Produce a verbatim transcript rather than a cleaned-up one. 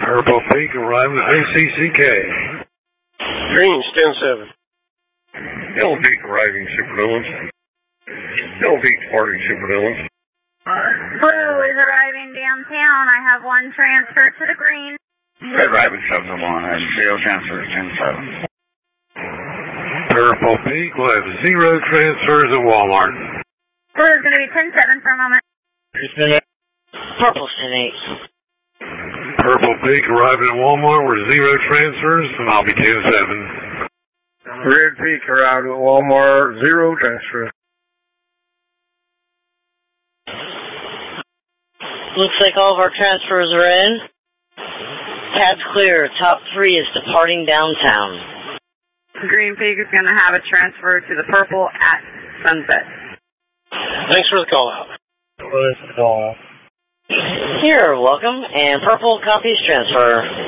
Purple Peak arriving at A C C K. Green's ten seven. Yellow Peak arriving Super Dillons. Yellow Peak departing Super Dillons. Blue is arriving downtown. I have one transfer to the green. Red Rabbit seven oh one, I have zero transfer, ten seven. Purple Peak will have zero transfers at Walmart. Blue is going to be ten seven for a moment. Purple's ten eight. Purple Peak arriving at Walmart with zero transfers, and I'll be ten seven. Red Peak arrived at Walmart, zero transfer. Looks like all of our transfers are in. Pad's clear. Top three is departing downtown. Green Peak is going to have a transfer to the purple at sunset. Thanks for the call out. Thanks for the call out. Here, welcome, and purple copies transfer.